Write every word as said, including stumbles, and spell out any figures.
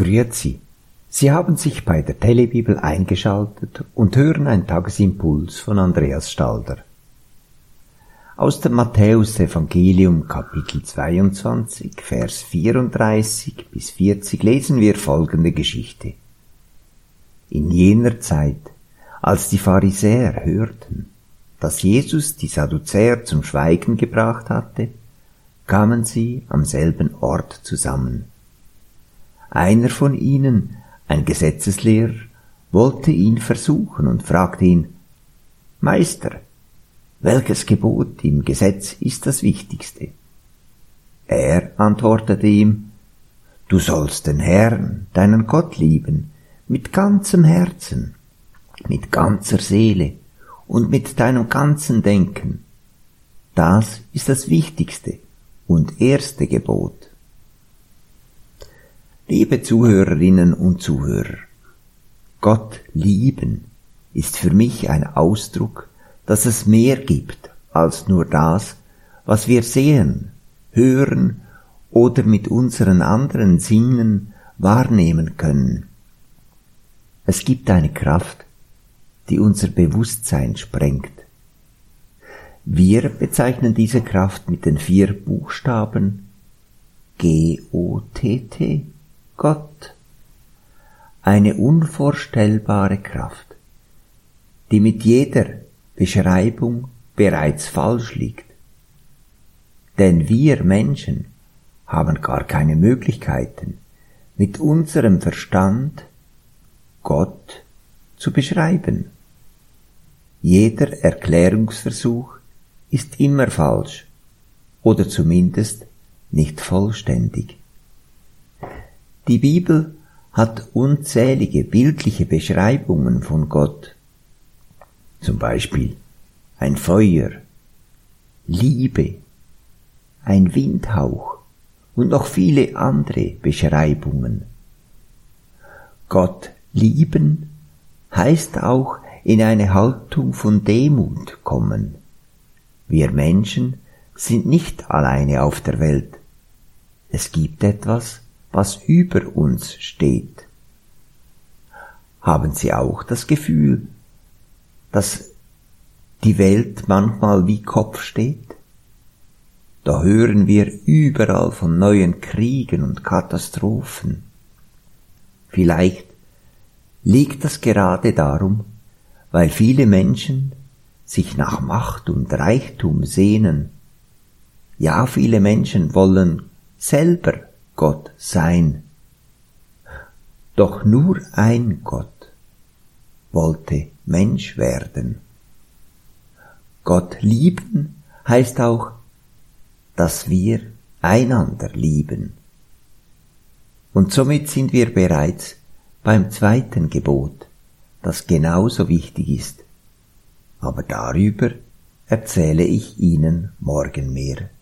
Grüezi. Sie haben sich bei der Telebibel eingeschaltet und hören einen Tagesimpuls von Andreas Stalder. Aus dem Matthäus-Evangelium Kapitel zweiundzwanzig, Vers vierunddreißig bis vierzig lesen wir folgende Geschichte. In jener Zeit, als die Pharisäer hörten, dass Jesus die Sadduzäer zum Schweigen gebracht hatte, kamen sie am selben Ort zusammen. Einer von ihnen, ein Gesetzeslehrer, wollte ihn versuchen und fragte ihn, Meister, welches Gebot im Gesetz ist das wichtigste? Er antwortete ihm, du sollst den Herrn, deinen Gott lieben, mit ganzem Herzen, mit ganzer Seele und mit deinem ganzen Denken. Das ist das wichtigste und erste Gebot. Liebe Zuhörerinnen und Zuhörer, Gott lieben ist für mich ein Ausdruck, dass es mehr gibt als nur das, was wir sehen, hören oder mit unseren anderen Sinnen wahrnehmen können. Es gibt eine Kraft, die unser Bewusstsein sprengt. Wir bezeichnen diese Kraft mit den vier Buchstaben G O T T, Gott. Eine unvorstellbare Kraft, die mit jeder Beschreibung bereits falsch liegt. Denn wir Menschen haben gar keine Möglichkeiten, mit unserem Verstand Gott zu beschreiben. Jeder Erklärungsversuch ist immer falsch oder zumindest nicht vollständig. Die Bibel hat unzählige bildliche Beschreibungen von Gott. Zum Beispiel ein Feuer, Liebe, ein Windhauch und noch viele andere Beschreibungen. Gott lieben heißt auch in eine Haltung von Demut kommen. Wir Menschen sind nicht alleine auf der Welt. Es gibt etwas, was über uns steht. Haben Sie auch das Gefühl, dass die Welt manchmal wie Kopf steht? Da hören wir überall von neuen Kriegen und Katastrophen. Vielleicht liegt das gerade darum, weil viele Menschen sich nach Macht und Reichtum sehnen. Ja, viele Menschen wollen selber Gott sein. Doch nur ein Gott wollte Mensch werden. Gott lieben heißt auch, dass wir einander lieben. Und somit sind wir bereits beim zweiten Gebot, das genauso wichtig ist. Aber darüber erzähle ich Ihnen morgen mehr.